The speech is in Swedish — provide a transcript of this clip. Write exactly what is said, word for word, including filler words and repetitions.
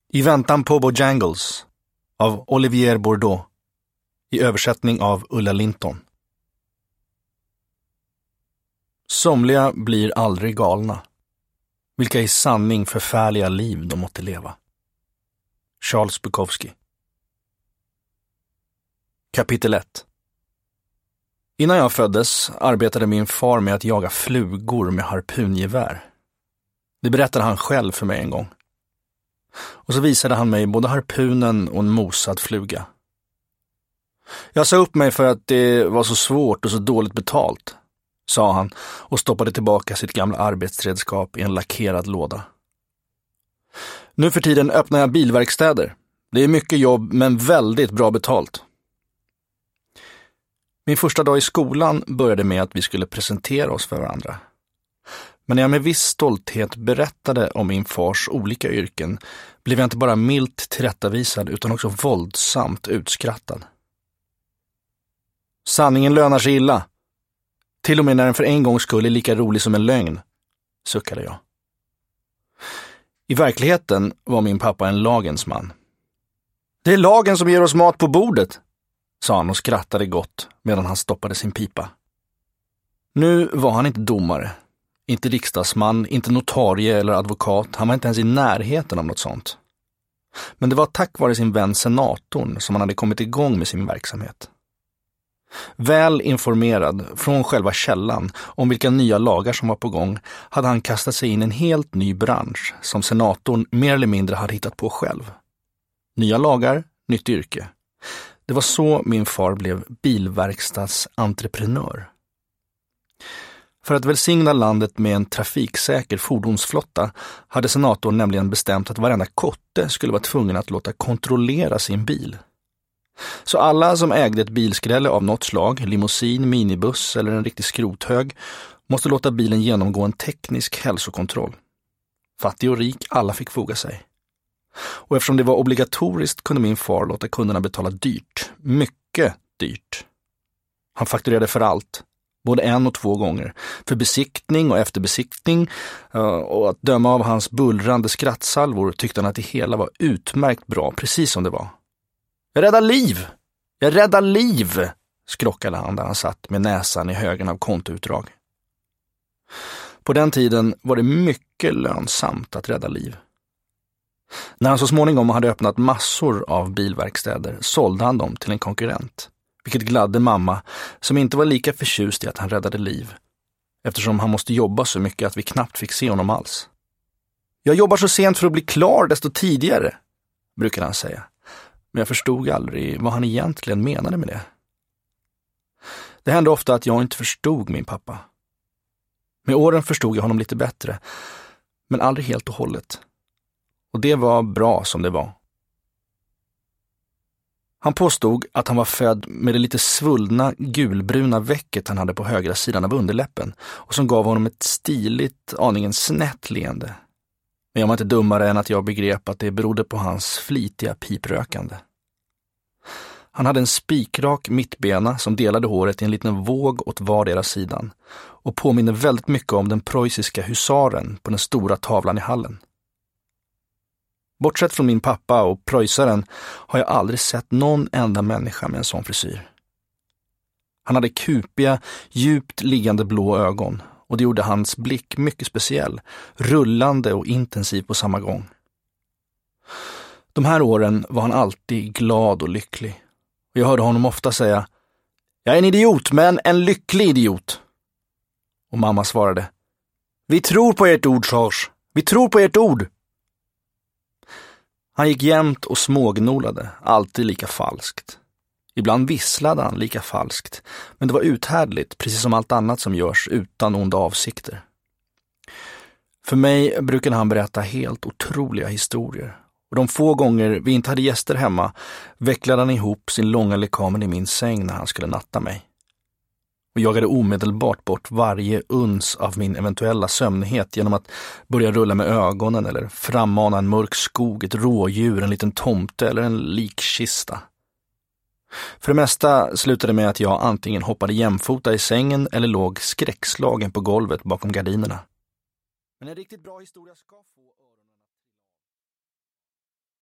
I väntan på Bojangles av Olivier Bourdeau i översättning av Ulla Linton. Somliga blir aldrig galna. Vilka i sanning förfärliga liv de måtte leva. Charles Bukowski. Kapitel ett. Innan jag föddes arbetade min far med att jaga flugor med harpungevär. Det berättade han själv för mig en gång. Och så visade han mig både harpunen och en mosad fluga. Jag sa upp mig för att det var så svårt och så dåligt betalt, sa han och stoppade tillbaka sitt gamla arbetsredskap i en lackerad låda. Nu för tiden öppnar jag bilverkstäder. Det är mycket jobb men väldigt bra betalt. Min första dag i skolan började med att vi skulle presentera oss för varandra. Men när jag med viss stolthet berättade om min fars olika yrken blev jag inte bara milt tillrättavisad utan också våldsamt utskrattad. Sanningen lönar sig illa. Till och med när den för en gångs skull är lika rolig som en lögn, suckade jag. I verkligheten var min pappa en lagens man. Det är lagen som ger oss mat på bordet, sa han och skrattade gott medan han stoppade sin pipa. Nu var han inte domare, inte riksdagsman, inte notarie eller advokat. Han var inte ens i närheten av något sånt. Men det var tack vare sin vän senatorn som han hade kommit igång med sin verksamhet. Väl informerad från själva källan om vilka nya lagar som var på gång hade han kastat sig in i en helt ny bransch som senatorn mer eller mindre hade hittat på själv. Nya lagar, nytt yrke. Det var så min far blev bilverkstadsentreprenör. För att välsigna landet med en trafiksäker fordonsflotta hade senatorn nämligen bestämt att varenda kotte skulle vara tvungen att låta kontrollera sin bil. Så alla som ägde ett bilskrälle av något slag, limousin, minibuss eller en riktig skrothög, måste låta bilen genomgå en teknisk hälsokontroll. Fattig och rik, alla fick foga sig. Och eftersom det var obligatoriskt kunde min far låta kunderna betala dyrt, mycket dyrt. Han fakturerade för allt, både en och två gånger, för besiktning och efterbesiktning, och att döma av hans bullrande skrattsalvor tyckte han att det hela var utmärkt bra, precis som det var. Jag räddar liv! Jag räddar liv! Skrockade han där han satt med näsan i högen av kontoutdrag. På den tiden var det mycket lönsamt att rädda liv. När han så småningom hade öppnat massor av bilverkstäder sålde han dem till en konkurrent, vilket gladde mamma som inte var lika förtjust i att han räddade liv, eftersom han måste jobba så mycket att vi knappt fick se honom alls. Jag jobbar så sent för att bli klar desto tidigare, brukade han säga. Men jag förstod aldrig vad han egentligen menade med det. Det hände ofta att jag inte förstod min pappa. Med åren förstod jag honom lite bättre, men aldrig helt och hållet. Och det var bra som det var. Han påstod att han var född med det lite svullna gulbruna väcket han hade på högra sidan av underläppen och som gav honom ett stiligt, aningen snett leende. Men jag var inte dummare än att jag begrep att det berodde på hans flitiga piprökande. Han hade en spikrak mittbena som delade håret i en liten våg åt vardera sidan och påminner väldigt mycket om den preussiska husaren på den stora tavlan i hallen. Bortsett från min pappa och preussaren har jag aldrig sett någon enda människa med en sån frisyr. Han hade kupiga, djupt liggande blå ögon och det gjorde hans blick mycket speciell, rullande och intensiv på samma gång. De här åren var han alltid glad och lycklig. Och jag hörde honom ofta säga: jag är en idiot, men en lycklig idiot. Och mamma svarade: vi tror på ert ord, Charles. Vi tror på ert ord. Han gick jämt och smågnolade, alltid lika falskt. Ibland visslade han lika falskt, men det var uthärdligt, precis som allt annat som görs utan onda avsikter. För mig brukade han berätta helt otroliga historier. Och de få gånger vi inte hade gäster hemma vecklade han ihop sin långa lekamen i min säng när han skulle natta mig. Och jagade omedelbart bort varje uns av min eventuella sömnighet genom att börja rulla med ögonen eller frammana en mörk skog, ett rådjur, en liten tomte eller en likkista. För det mesta slutade med att jag antingen hoppade jämfota i sängen eller låg skräckslagen på golvet bakom gardinerna. Men en riktigt bra historia ska få...